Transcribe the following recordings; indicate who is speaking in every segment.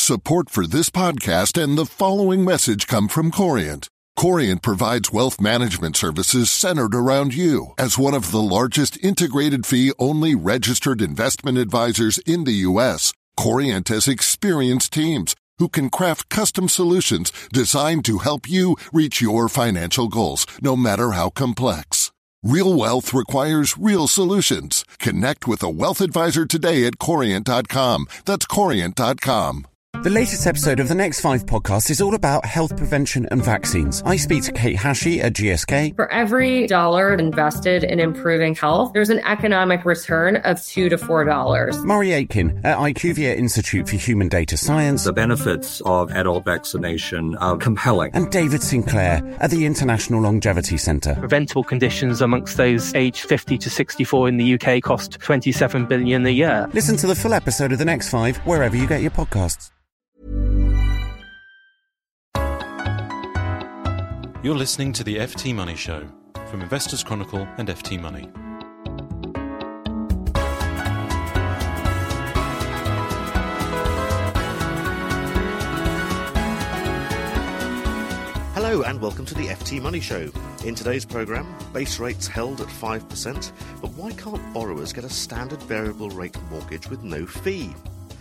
Speaker 1: Support for this podcast and the following message come from Corient. Corient provides wealth management services centered around you. As one of the largest integrated fee-only registered investment advisors in the U.S., Corient has experienced teams who can craft custom solutions designed to help you reach your financial goals, no matter how complex. Real wealth requires real solutions. Connect with a wealth advisor today at Corient.com. That's Corient.com.
Speaker 2: The latest episode of the Next 5 podcast is all about health prevention and vaccines. I speak to Kate Hashey at GSK.
Speaker 3: For every dollar invested in improving health, there's an economic return of $2 to $4.
Speaker 2: Murray Aitken at IQVIA Institute for Human Data Science.
Speaker 4: The benefits of adult vaccination are compelling.
Speaker 2: And David Sinclair at the International Longevity Centre.
Speaker 5: Preventable conditions amongst those aged 50 to 64 in the UK cost $27 billion a year.
Speaker 2: Listen to the full episode of The Next 5 wherever you get your podcasts.
Speaker 6: You're listening to the FT Money Show from Investors Chronicle and FT Money.
Speaker 7: Hello and welcome to the FT Money Show. In today's programme, base rates held at 5%, but why can't borrowers get a standard variable rate mortgage with no fee?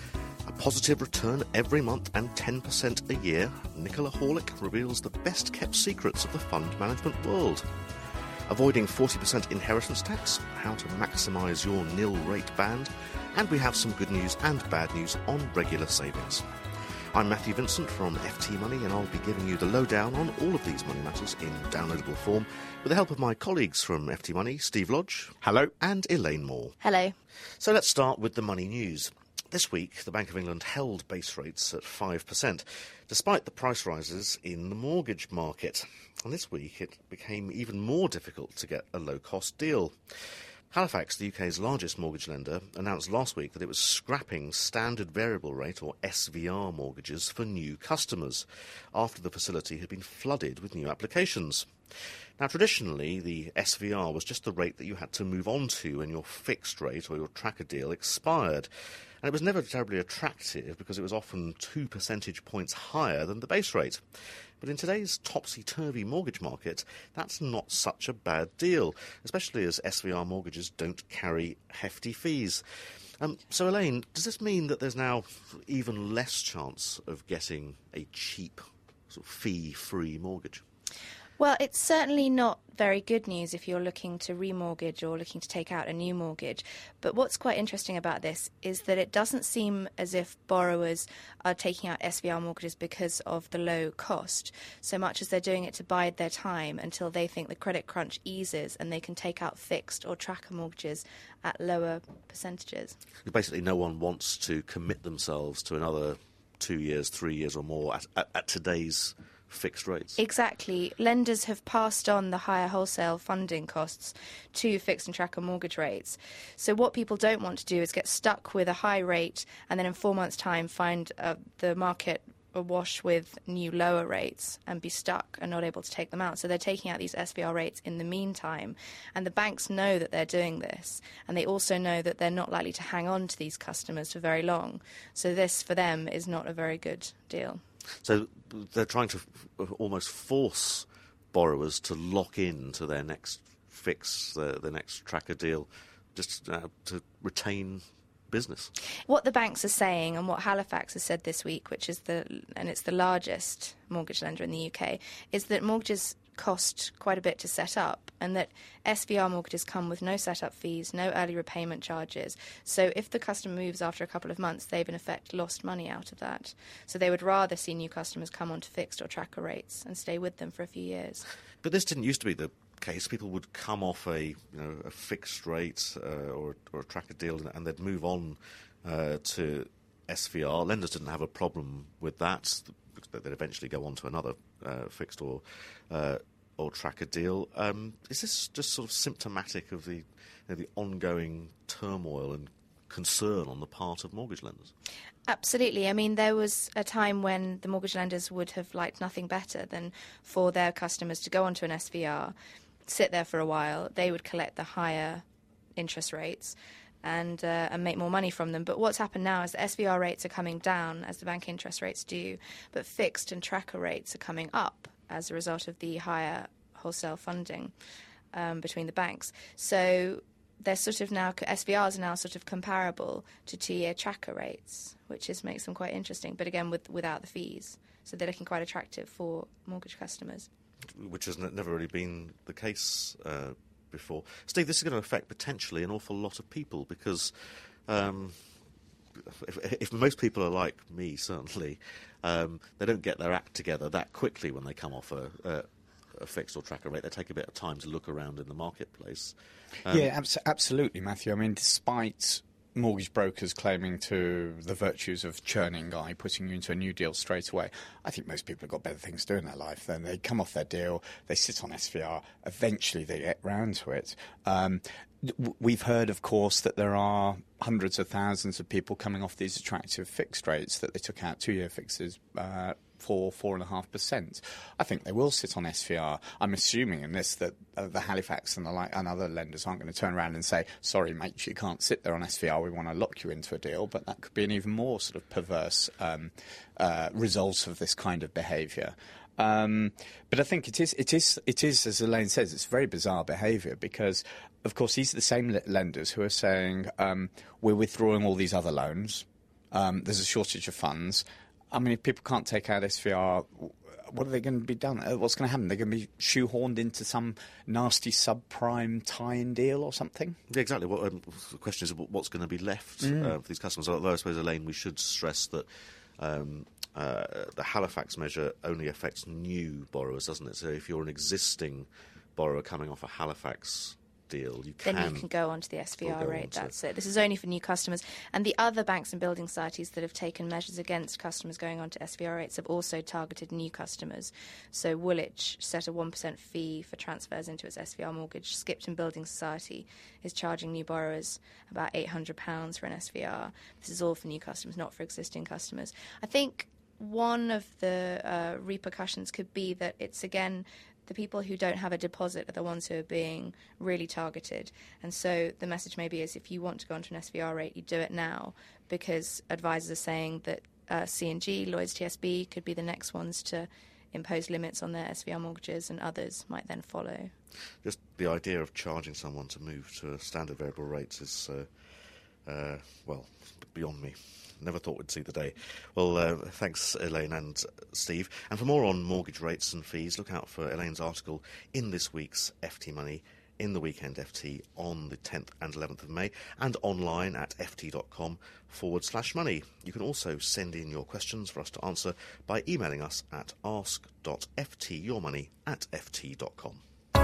Speaker 7: A positive return every month and 10% a year, Nicola Horlick reveals the best-kept secrets of the fund management world. Avoiding 40% inheritance tax, how to maximise your nil-rate band, and we have some good news and bad news on regular savings. I'm Matthew Vincent from FT Money, and I'll be giving you the lowdown on all of these money matters in downloadable form with the help of my colleagues from FT Money, Steve Lodge. Hello. And Elaine Moore.
Speaker 8: Hello.
Speaker 7: So let's start with the money news. This week, the Bank of England held base rates at 5%, despite the price rises in the mortgage market. And this week, it became even more difficult to get a low-cost deal. Halifax, the UK's largest mortgage lender, announced last week that it was scrapping standard variable rate, or SVR, mortgages for new customers, after the facility had been flooded with new applications. Now, traditionally, the SVR was just the rate that you had to move on to when your fixed rate or your tracker deal expired. And it was never terribly attractive because it was often 2 percentage points higher than the base rate. But in today's topsy-turvy mortgage market, that's not such a bad deal, especially as SVR mortgages don't carry hefty fees. So, Elaine, does this mean that there's now even less chance of getting a cheap, sort of fee-free mortgage?
Speaker 8: Well, it's certainly not very good news if you're looking to remortgage or looking to take out a new mortgage. But what's quite interesting about this is that it doesn't seem as if borrowers are taking out SVR mortgages because of the low cost, so much as they're doing it to bide their time until they think the credit crunch eases and they can take out fixed or tracker mortgages at lower percentages.
Speaker 7: Basically, no one wants to commit themselves to another 2 years, 3 years or more at today's fixed rates.
Speaker 8: Exactly. Lenders have passed on the higher wholesale funding costs to fixed and tracker mortgage rates. So what people don't want to do is get stuck with a high rate and then in 4 months' time find the market awash with new lower rates and be stuck and not able to take them out. So they're taking out these SVR rates in the meantime. And the banks know that they're doing this. And they also know that they're not likely to hang on to these customers for very long. So this, for them, is not a very good deal.
Speaker 7: So they're trying to almost force borrowers to lock in to their next fix, their next tracker deal, just to retain business.
Speaker 8: What the banks are saying, and what Halifax has said this week, which is it's the largest mortgage lender in the UK, is that mortgages cost quite a bit to set up, and that SVR mortgages come with no setup fees, no early repayment charges. So if the customer moves after a couple of months, they've in effect lost money out of that. So they would rather see new customers come onto fixed or tracker rates and stay with them for a few years.
Speaker 7: But this didn't used to be the case. People would come off a fixed rate or a tracker deal, and they'd move on to SVR. Lenders didn't have a problem with that. They'd eventually go on to another fixed or tracker deal. Is this just sort of symptomatic of the ongoing turmoil and concern on the part of mortgage lenders?
Speaker 8: Absolutely. I mean, there was a time when the mortgage lenders would have liked nothing better than for their customers to go onto an SVR, sit there for a while. They would collect the higher interest rates. and make more money from them. But what's happened now is the SVR rates are coming down as the bank interest rates do, but fixed and tracker rates are coming up as a result of the higher wholesale funding between the banks. So they're sort of now, SVRs are now sort of comparable to 2-year tracker rates, which makes them quite interesting, but again without the fees. So they're looking quite attractive for mortgage customers.
Speaker 7: Which has never really been the case before. Steve, this is going to affect potentially an awful lot of people because if most people are like me, certainly, they don't get their act together that quickly when they come off a fixed or tracker rate. They take a bit of time to look around in the marketplace.
Speaker 9: Absolutely, Matthew. I mean, despite mortgage brokers claiming to the virtues of churning guy, putting you into a new deal straight away, I think most people have got better things to do in their life. Then they come off their deal, they sit on SVR, eventually they get round to it. We've heard, of course, that there are hundreds of thousands of people coming off these attractive fixed rates that they took out 2-year fixes 4.5%. I think they will sit on SVR. I'm assuming in this that the Halifax and other lenders aren't going to turn around and say, sorry, mate, you can't sit there on SVR. We want to lock you into a deal. But that could be an even more sort of perverse result of this kind of behaviour. But I think it is, as Elaine says, it's very bizarre behaviour because, of course, these are the same lenders who are saying we're withdrawing all these other loans. There's a shortage of funds. I mean, if people can't take out SVR, what are they going to be done? What's going to happen? They're going to be shoehorned into some nasty subprime tie-in deal or something?
Speaker 7: Yeah, exactly. The question is what's going to be left for these customers. Although I suppose, Elaine, we should stress that the Halifax measure only affects new borrowers, doesn't it? So if you're an existing borrower coming off a Halifax deal, you can
Speaker 8: go onto the SVR rate. That's it. This is only for new customers. And the other banks and building societies that have taken measures against customers going onto SVR rates have also targeted new customers. So Woolwich set a 1% fee for transfers into its SVR mortgage. Skipton Building Society is charging new borrowers about £800 for an SVR. This is all for new customers, not for existing customers. I think one of the repercussions could be that it's, again, the people who don't have a deposit are the ones who are being really targeted. And so the message maybe is if you want to go onto an SVR rate, you do it now, because advisors are saying that C&G, Lloyds TSB could be the next ones to impose limits on their SVR mortgages, and others might then follow.
Speaker 7: Just the idea of charging someone to move to a standard variable rates is, beyond me. Never thought we'd see the day. Well, thanks, Elaine and Steve. And for more on mortgage rates and fees, look out for Elaine's article in this week's FT Money, in the Weekend FT, on the 10th and 11th of May, and online at ft.com/money. You can also send in your questions for us to answer by emailing us at ask.ftyourmoney@ft.com.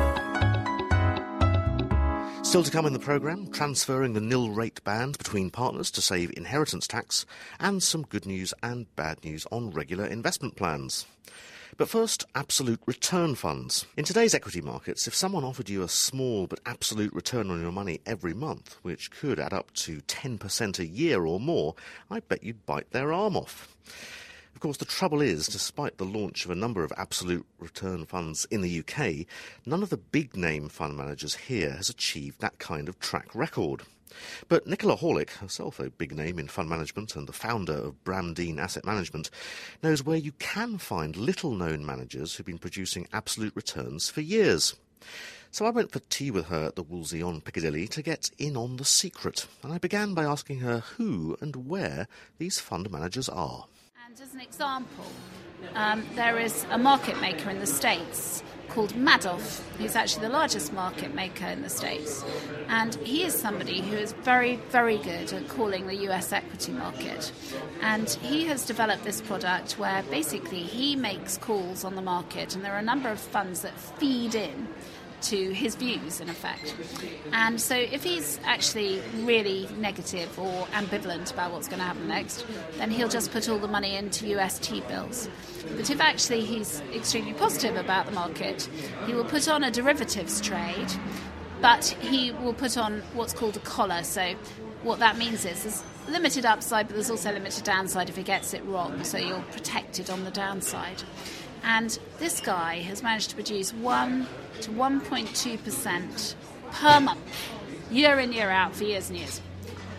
Speaker 7: Still to come in the programme, transferring the nil rate band between partners to save inheritance tax, and some good news and bad news on regular investment plans. But first, absolute return funds. In today's equity markets, if someone offered you a small but absolute return on your money every month, which could add up to 10% a year or more, I bet you'd bite their arm off. Of course, the trouble is, despite the launch of a number of absolute return funds in the UK, none of the big-name fund managers here has achieved that kind of track record. But Nicola Horlick, herself a big name in fund management and the founder of Bramdean Asset Management, knows where you can find little-known managers who've been producing absolute returns for years. So I went for tea with her at the Wolsey on Piccadilly to get in on the secret, and I began by asking her who and where these fund managers are.
Speaker 10: And as an example, there is a market maker in the States called Madoff, who's actually the largest market maker in the States. And he is somebody who is very, very good at calling the US equity market. And he has developed this product where basically he makes calls on the market, and there are a number of funds that feed in to his views, in effect. And so if he's actually really negative or ambivalent about what's going to happen next, then he'll just put all the money into US T-bills. But if actually he's extremely positive about the market, he will put on a derivatives trade, but he will put on what's called a collar. So what that means is there's limited upside, but there's also limited downside if he gets it wrong, so you're protected on the downside. And this guy has managed to produce 1 to 1.2% per month, year in, year out, for years and years.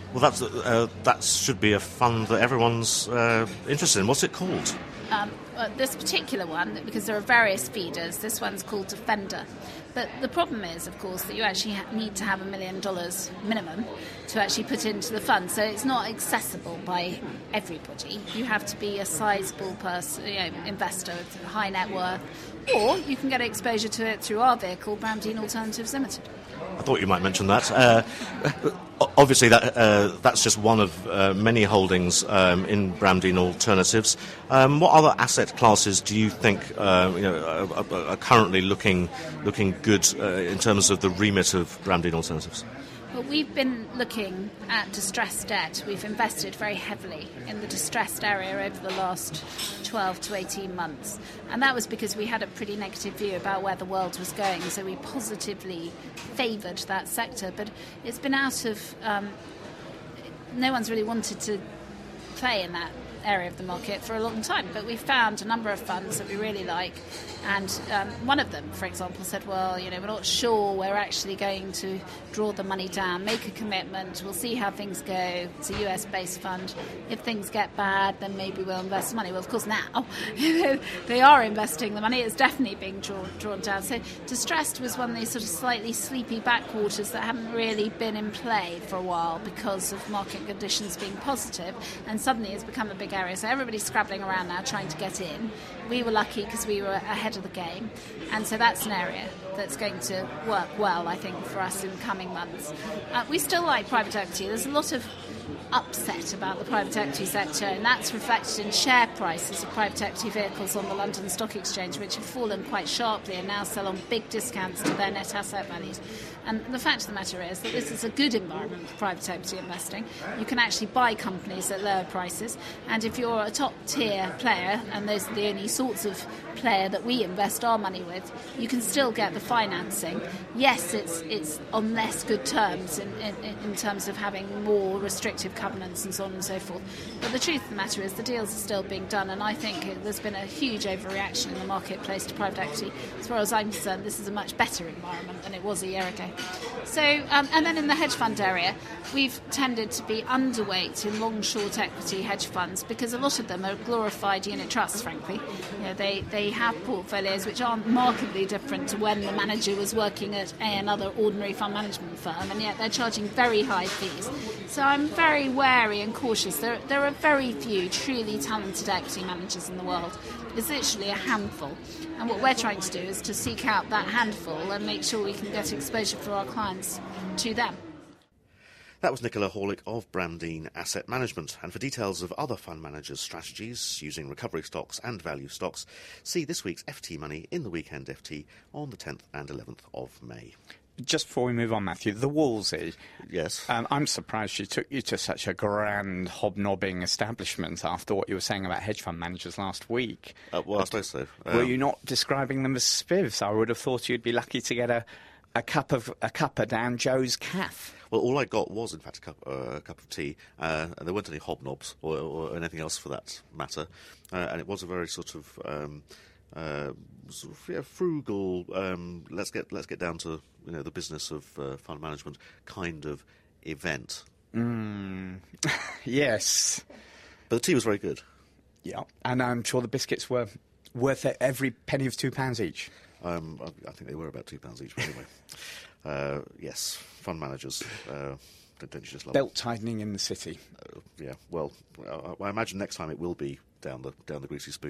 Speaker 7: Well, that should be a fund that everyone's interested in. What's it called?
Speaker 10: This particular one, because there are various feeders, this one's called Defender. But the problem is, of course, that you actually need to have $1 million minimum to actually put into the fund. So it's not accessible by everybody. You have to be a sizable person, investor with high net worth, or you can get exposure to it through our vehicle, Bramdean Alternatives Limited.
Speaker 7: I thought you might mention that. Obviously, that's just one of many holdings in Bramdean Alternatives. What other asset classes do you think are currently looking good in terms of the remit of Bramdean Alternatives?
Speaker 10: Well, we've been looking at distressed debt. We've invested very heavily in the distressed area over the last 12 to 18 months. And that was because we had a pretty negative view about where the world was going. So we positively favoured that sector. But it's been out of... no one's really wanted to play in that area of the market for a long time. But we've found a number of funds that we really like. And one of them, for example, said, well, we're not sure we're actually going to draw the money down, make a commitment, we'll see how things go. It's a US-based fund. If things get bad, then maybe we'll invest the money. Well, of course, now they are investing the money. It's definitely being drawn down. So distressed was one of these sort of slightly sleepy backwaters that haven't really been in play for a while because of market conditions being positive, and suddenly it's become a big area. So everybody's scrabbling around now trying to get in. We were lucky because we were ahead of the game, and so that's an area that's going to work well, I think, for us in coming months. We still like private equity. There's a lot of upset about the private equity sector, and that's reflected in share prices of private equity vehicles on the London Stock Exchange, which have fallen quite sharply and now sell on big discounts to their net asset values. And the fact of the matter is that this is a good environment for private equity investing. You can actually buy companies at lower prices, and if you're a top-tier player, and those are the only sorts of player that we invest our money with, you can still get the financing. Yes, it's on less good terms in terms of having more restrictive covenants and so on and so forth. But the truth of the matter is the deals are still being done, and I think there's been a huge overreaction in the marketplace to private equity. As far as I'm concerned, this is a much better environment than it was a year ago. So, and then in the hedge fund area, we've tended to be underweight in long-short equity hedge funds because a lot of them are glorified unit trusts, frankly. They have portfolios which aren't markedly different to when the manager was working at another ordinary fund management firm, and yet they're charging very high fees. So I'm very wary and cautious. There are very few truly talented equity managers in the world. It's literally a handful. And what we're trying to do is to seek out that handful and make sure we can get exposure for our clients to them.
Speaker 7: That was Nicola Horlick of Bramdean Asset Management. And for details of other fund managers' strategies using recovery stocks and value stocks, see this week's FT Money in the Weekend FT on the 10th and 11th of May.
Speaker 9: Just before we move on, Matthew, the Wolsey.
Speaker 7: Yes.
Speaker 9: I'm surprised she took you to such a grand hobnobbing establishment after what you were saying about hedge fund managers last week.
Speaker 7: Well, I suppose so.
Speaker 9: Were you not describing them as spivs? I would have thought you'd be lucky to get a cuppa down Joe's Caff.
Speaker 7: Well, all I got was, in fact, a cup of tea. And there weren't any hobnobs or anything else for that matter. And it was a very sort of frugal. Let's get down to the business of fund management kind of event.
Speaker 9: Yes,
Speaker 7: but the tea was very good.
Speaker 9: Yeah, and I'm sure the biscuits were worth every penny of £2 each.
Speaker 7: I think they were about £2 each. But anyway, yes, fund managers. Don't you just love
Speaker 9: belt tightening in the city?
Speaker 7: Yeah. Well, I imagine next time it will be down the greasy spoon.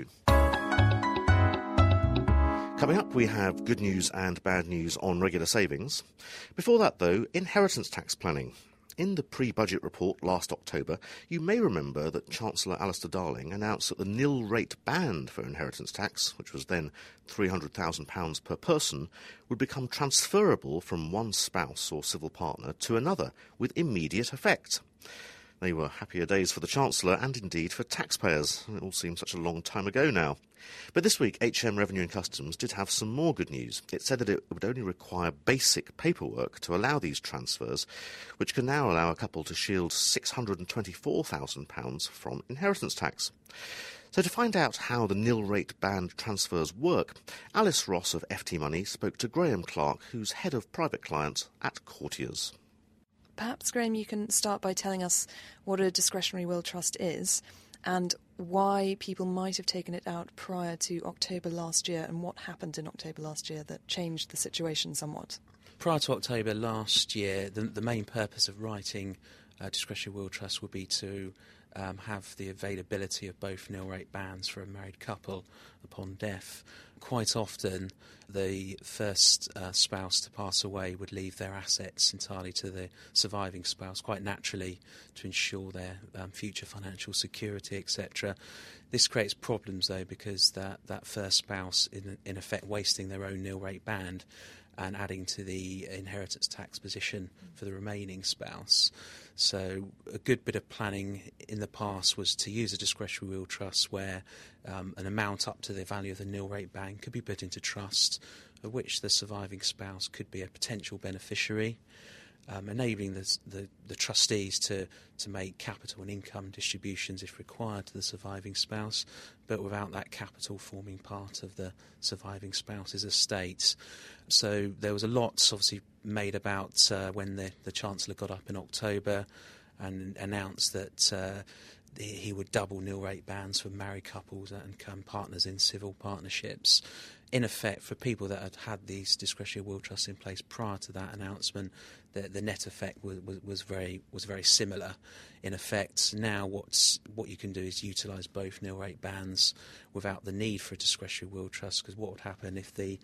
Speaker 7: Coming up, we have good news and bad news on regular savings. Before that, though, inheritance tax planning. In the pre-budget report last October, you may remember that Chancellor Alistair Darling announced that the nil-rate band for inheritance tax, which was then £300,000 per person, would become transferable from one spouse or civil partner to another with immediate effect. They were happier days for the Chancellor and indeed for taxpayers. It all seems such a long time ago now. But this week, HM Revenue and Customs did have some more good news. It said that it would only require basic paperwork to allow these transfers, which can now allow a couple to shield £624,000 from inheritance tax. So to find out how the nil-rate band transfers work, Alice Ross of FT Money spoke to Graham Clark, who's head of private clients at Courtiers.
Speaker 11: Perhaps, Graham, you can start by telling us what a discretionary will trust is and why people might have taken it out prior to October last year and what happened in October last year that changed the situation somewhat.
Speaker 12: Prior to October last year, the main purpose of writing a discretionary will trust would be to have the availability of both nil rate bands for a married couple upon death. Quite often, the first spouse to pass away would leave their assets entirely to the surviving spouse, quite naturally, to ensure their future financial security, etc. This creates problems, though, because that first spouse, in effect, wasting their own nil rate band and adding to the inheritance tax position for the remaining spouse. So a good bit of planning in the past was to use a discretionary will trust where an amount up to the value of the nil rate band could be put into trust, of which the surviving spouse could be a potential beneficiary, enabling the trustees to make capital and income distributions if required to the surviving spouse, but without that capital forming part of the surviving spouse's estate. So there was a lot obviously made about when the Chancellor got up in October and announced that he would double nil rate bands for married couples and partners in civil partnerships. In effect, for people that had these discretionary will trusts in place prior to that announcement, the net effect was very similar. In effect, now what you can do is utilise both nil rate bands without the need for a discretionary will trust. Because what would happen if the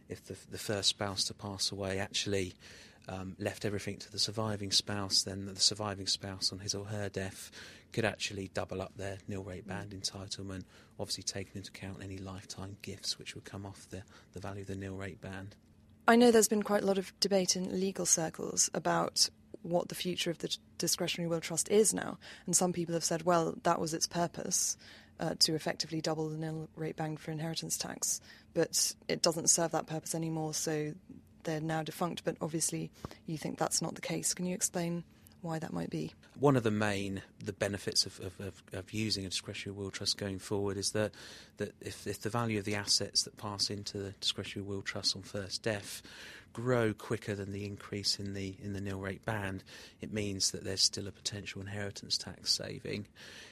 Speaker 12: first spouse to pass away actually left everything to the surviving spouse, then the surviving spouse on his or her death could actually double up their nil rate band entitlement, obviously taking into account any lifetime gifts which would come off the value of the nil rate band.
Speaker 11: I know there's been quite a lot of debate in legal circles about what the future of the discretionary will trust is now, and some people have said, well, that was its purpose, to effectively double the nil rate band for inheritance tax, but it doesn't serve that purpose anymore, so they're now defunct, but obviously you think that's not the case. Can you explain why that might be?
Speaker 12: One of the benefits of using a discretionary will trust going forward is that if the value of the assets that pass into the discretionary will trust on first death grow quicker than the increase in the nil rate band, it means that there's still a potential inheritance tax saving.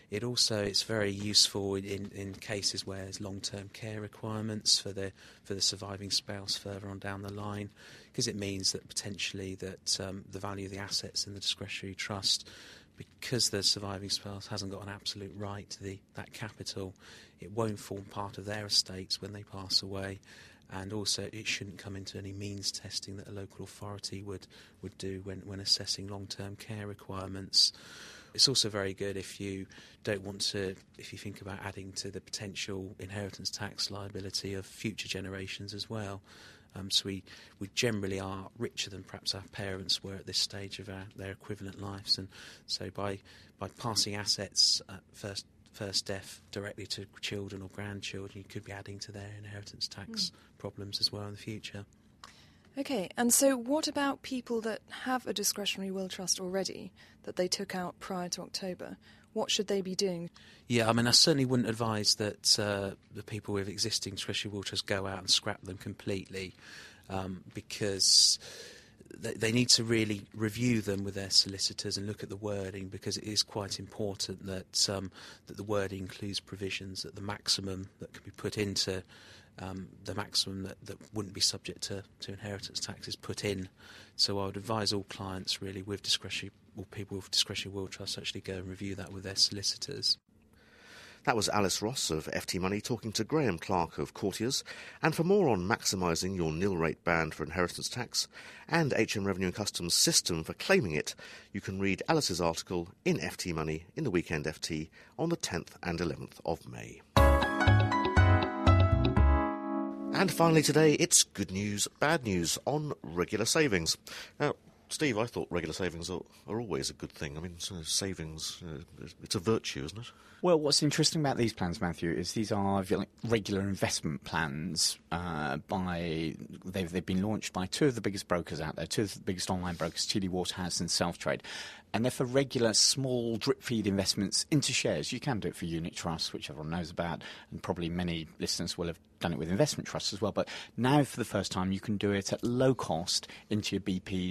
Speaker 12: It's very useful in cases where there's long-term care requirements for the surviving spouse further on down the line, because it means that potentially that the value of the assets in the discretionary trust, because the surviving spouse hasn't got an absolute right to that capital, it won't form part of their estates when they pass away. And also it shouldn't come into any means testing that a local authority would do when assessing long-term care requirements. It's also very good if you think about adding to the potential inheritance tax liability of future generations as well. So we generally are richer than perhaps our parents were at this stage of their equivalent lives. And so by passing assets at first death directly to children or grandchildren, you could be adding to their inheritance tax problems as well in the future.
Speaker 11: OK, and so what about people that have a discretionary will trust already that they took out prior to October? What should they be doing?
Speaker 12: Yeah, I mean, I certainly wouldn't advise that the people with existing discretionary will trusts go out and scrap them completely, because they need to really review them with their solicitors and look at the wording, because it is quite important that the wording includes provisions that the maximum that can be put into the maximum that wouldn't be subject to inheritance tax is put in. So I would advise all clients really with discretionary, or people with discretionary will trusts, actually go and review that with their solicitors.
Speaker 7: That was Alice Ross of FT Money talking to Graham Clark of Courtiers. And for more on maximising your nil rate band for inheritance tax and HM Revenue and Customs' system for claiming it, you can read Alice's article in FT Money in the Weekend FT on the 10th and 11th of May. And finally today, it's good news, bad news on regular savings. Now, Steve, I thought regular savings are always a good thing. I mean, savings, it's a virtue, isn't it?
Speaker 9: Well, what's interesting about these plans, Matthew, is these are regular investment plans. They've been launched by two of the biggest brokers out there, two of the biggest online brokers, TD Waterhouse and Selftrade. And they're for regular, small, drip-feed investments into shares. You can do it for unit trusts, which everyone knows about, and probably many listeners will have done it with investment trusts as well. But now, for the first time, you can do it at low cost into your BPs, your share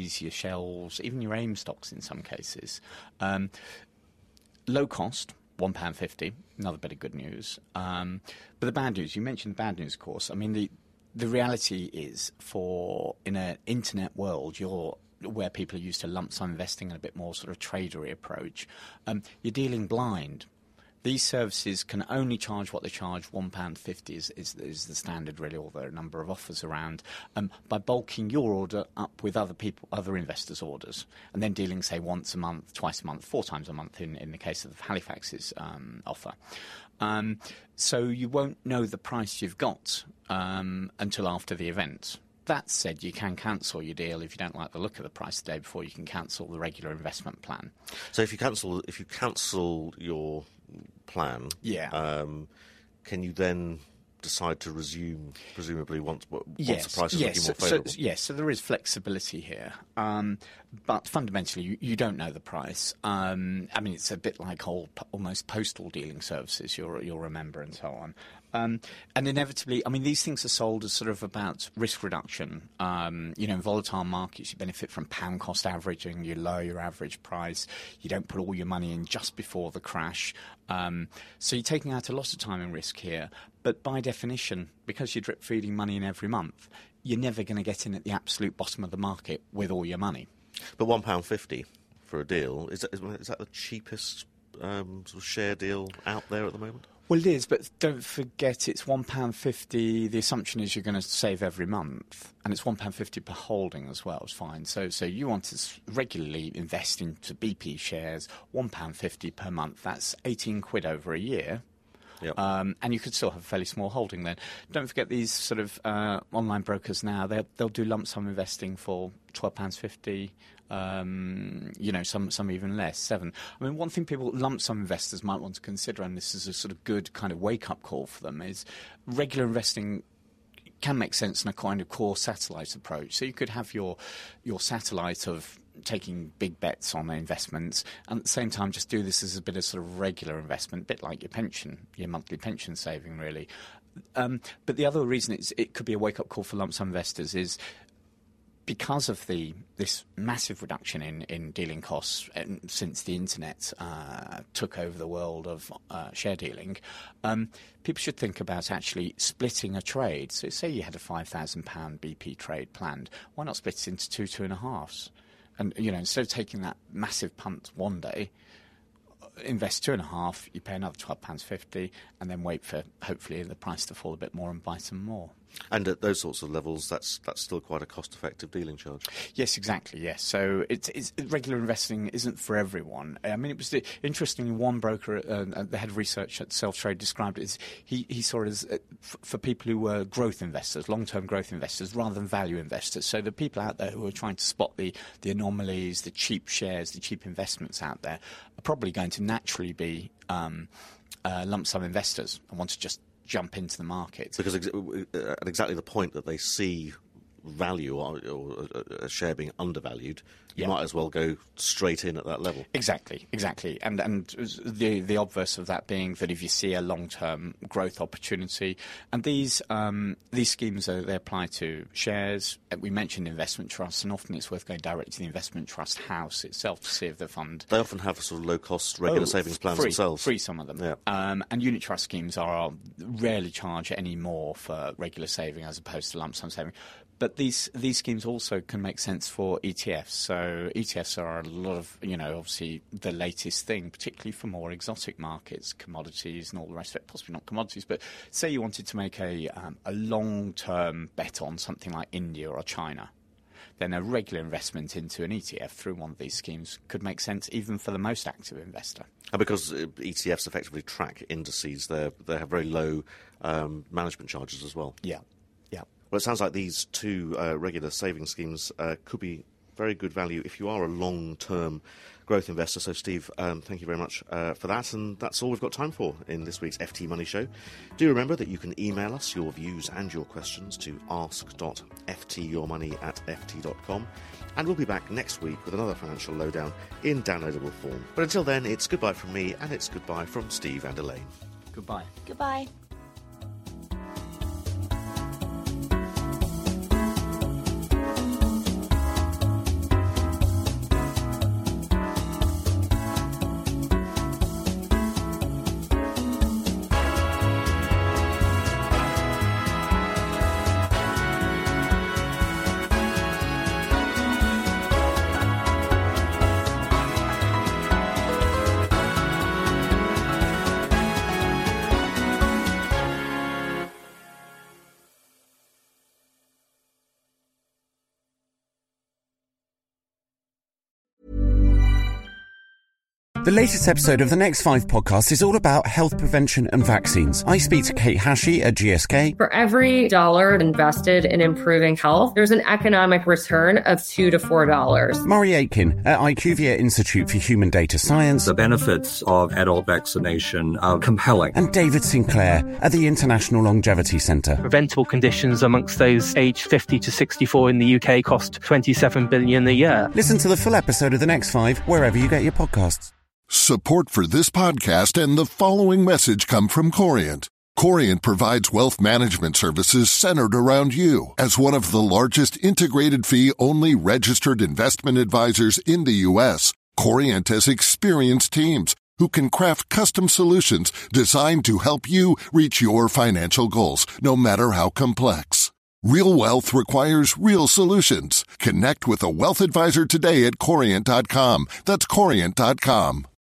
Speaker 9: Lascells, even your AIM stocks in some cases. Low cost, £1.50, another bit of good news. But the bad news, you mentioned the bad news, of course. I mean, the reality is, in an internet world, where people are used to lump sum investing and a bit more sort of tradery approach, you're dealing blind. These services can only charge what they charge. £1.50 is the standard, really, or there are a number of offers around, by bulking your order up with other investors' orders, and then dealing, say, once a month, twice a month, 4 times a month in the case of Halifax's offer. So you won't know the price you've got until after the event. That said, you can cancel your deal if you don't like the look of the price the day before. You can cancel the regular investment plan.
Speaker 7: So if you cancel your plan, can you then decide to resume, presumably, once the price is looking more favourable?
Speaker 9: So there is flexibility here. But fundamentally, you don't know the price. I mean, it's a bit like almost postal dealing services, you'll remember, and so on. And inevitably, I mean, these things are sold as sort of about risk reduction. In volatile markets, you benefit from pound cost averaging, you lower your average price, you don't put all your money in just before the crash. So you're taking out a lot of time and risk here. But by definition, because you're drip feeding money in every month, you're never going to get in at the absolute bottom of the market with all your money.
Speaker 7: But £1.50 for a deal, is that the cheapest sort of share deal out there at the moment?
Speaker 9: Well, it is, but don't forget it's £1.50. The assumption is you're going to save every month, and it's £1.50 per holding as well. It's fine. So you want to regularly invest into BP shares, £1.50 per month. That's £18 over a year. Yep. And you could still have a fairly small holding then. Don't forget these sort of online brokers now, they'll do lump sum investing for £12.50, some even less, £7. I mean, one thing lump sum investors might want to consider, and this is a sort of good kind of wake-up call for them, is regular investing can make sense in a kind of core satellite approach. So you could have your satellite of taking big bets on investments, and at the same time just do this as a bit of sort of regular investment, a bit like your monthly pension saving, really. But the other reason it could be a wake-up call for lump sum investors is because of this massive reduction in dealing costs since the internet took over the world of share dealing, people should think about actually splitting a trade. So say you had a £5,000 BP trade planned, why not split it into 2.5s? And, instead of taking that massive punt one day, invest 2.5, you pay another £12.50, and then wait for, hopefully, the price to fall a bit more and buy some more.
Speaker 7: And at those sorts of levels, that's still quite a cost-effective dealing charge.
Speaker 9: Yes, exactly, yes. So it's regular investing isn't for everyone. I mean, it was interesting, one broker, the head of research at Self-Trade, described it as he saw it as for people who were growth investors, long-term growth investors, rather than value investors. So the people out there who are trying to spot the anomalies, the cheap shares, the cheap investments out there, are probably going to naturally be lump sum investors and want to just jump into the market.
Speaker 7: Because at exactly the point that they see value or a share being undervalued, you might as well go straight in at that level.
Speaker 9: Exactly. And the obverse of that being that if you see a long-term growth opportunity, and these schemes, they apply to shares. We mentioned investment trusts, and often it's worth going direct to the investment trust house itself to see if the fund...
Speaker 7: They often have a sort of low-cost regular savings plans themselves.
Speaker 9: Free, some of them. Yeah. And unit trust schemes are rarely charge any more for regular saving as opposed to lump sum saving. But these schemes also can make sense for ETFs. So ETFs are a lot of, obviously the latest thing, particularly for more exotic markets, commodities and all the rest of it. Possibly not commodities, but say you wanted to make a long-term bet on something like India or China, then a regular investment into an ETF through one of these schemes could make sense even for the most active investor.
Speaker 7: And because ETFs effectively track indices, they have very low management charges as well.
Speaker 9: Yeah.
Speaker 7: Well, it sounds like these two regular savings schemes could be very good value if you are a long-term growth investor. So, Steve, thank you very much for that. And that's all we've got time for in this week's FT Money Show. Do remember that you can email us your views and your questions to ask.ftyourmoney@ft.com. And we'll be back next week with another financial lowdown in downloadable form. But until then, it's goodbye from me and it's goodbye from Steve and Elaine.
Speaker 9: Goodbye.
Speaker 8: Goodbye.
Speaker 2: The latest episode of the Next 5 podcast is all about health prevention and vaccines. I speak to Kate Hashey at GSK.
Speaker 3: For every dollar invested in improving health, there's an economic return of $2 to $4.
Speaker 2: Murray Aitken at IQVIA Institute for Human Data Science.
Speaker 4: The benefits of adult vaccination are compelling.
Speaker 2: And David Sinclair at the International Longevity Centre.
Speaker 5: Preventable conditions amongst those aged 50 to 64 in the UK cost $27 billion a year.
Speaker 2: Listen to the full episode of the Next 5 wherever you get your podcasts.
Speaker 1: Support for this podcast and the following message come from Corient. Corient provides wealth management services centered around you. As one of the largest integrated fee-only registered investment advisors in the U.S., Corient has experienced teams who can craft custom solutions designed to help you reach your financial goals, no matter how complex. Real wealth requires real solutions. Connect with a wealth advisor today at Corient.com. That's Corient.com.